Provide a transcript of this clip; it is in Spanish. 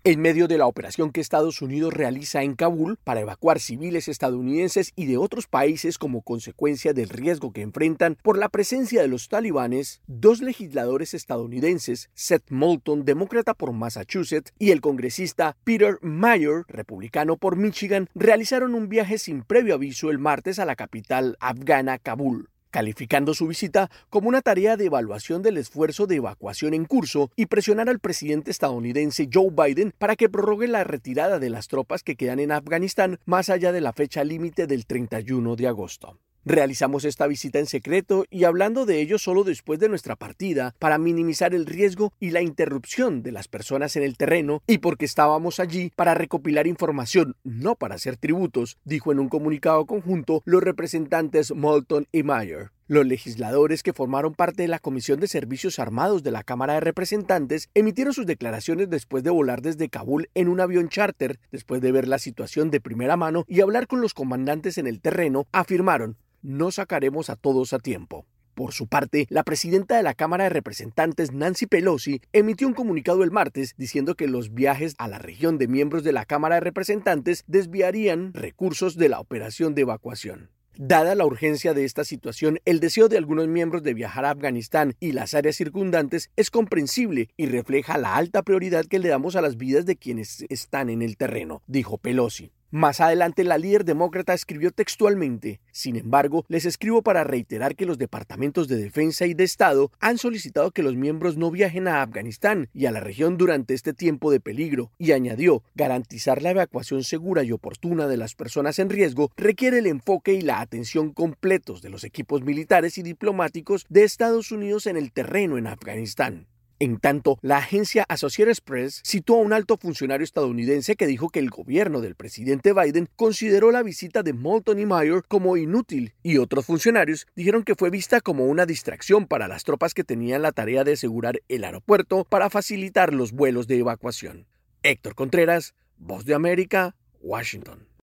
En medio de la operación que Estados Unidos realiza en Kabul para evacuar civiles estadounidenses y de otros países como consecuencia del riesgo que enfrentan por la presencia de los talibanes, dos legisladores estadounidenses, Seth Moulton, demócrata por Massachusetts, y el congresista Peter Meijer, republicano por Michigan, realizaron un viaje sin previo aviso el martes a la capital afgana, Kabul, calificando su visita como una tarea de evaluación del esfuerzo de evacuación en curso y presionar al presidente estadounidense Joe Biden para que prorrogue la retirada de las tropas que quedan en Afganistán más allá de la fecha límite del 31 de agosto. Realizamos esta visita en secreto y hablando de ello solo después de nuestra partida para minimizar el riesgo y la interrupción de las personas en el terreno y porque estábamos allí para recopilar información, no para hacer tributos, dijo en un comunicado conjunto los representantes Moulton y Meijer. Los legisladores que formaron parte de la Comisión de Servicios Armados de la Cámara de Representantes emitieron sus declaraciones después de volar desde Kabul en un avión charter, después de ver la situación de primera mano y hablar con los comandantes en el terreno, afirmaron: no sacaremos a todos a tiempo. Por su parte, la presidenta de la Cámara de Representantes, Nancy Pelosi, emitió un comunicado el martes diciendo que los viajes a la región de miembros de la Cámara de Representantes desviarían recursos de la operación de evacuación. Dada la urgencia de esta situación, el deseo de algunos miembros de viajar a Afganistán y las áreas circundantes es comprensible y refleja la alta prioridad que le damos a las vidas de quienes están en el terreno, dijo Pelosi. Más adelante, la líder demócrata escribió textualmente: sin embargo, les escribo para reiterar que los departamentos de defensa y de Estado han solicitado que los miembros no viajen a Afganistán y a la región durante este tiempo de peligro, y añadió: garantizar la evacuación segura y oportuna de las personas en riesgo requiere el enfoque y la atención completos de los equipos militares y diplomáticos de Estados Unidos en el terreno en Afganistán. En tanto, la agencia Associated Press citó a un alto funcionario estadounidense que dijo que el gobierno del presidente Biden consideró la visita de Moulton y Meijer como inútil, y otros funcionarios dijeron que fue vista como una distracción para las tropas que tenían la tarea de asegurar el aeropuerto para facilitar los vuelos de evacuación. Héctor Contreras, Voz de América, Washington.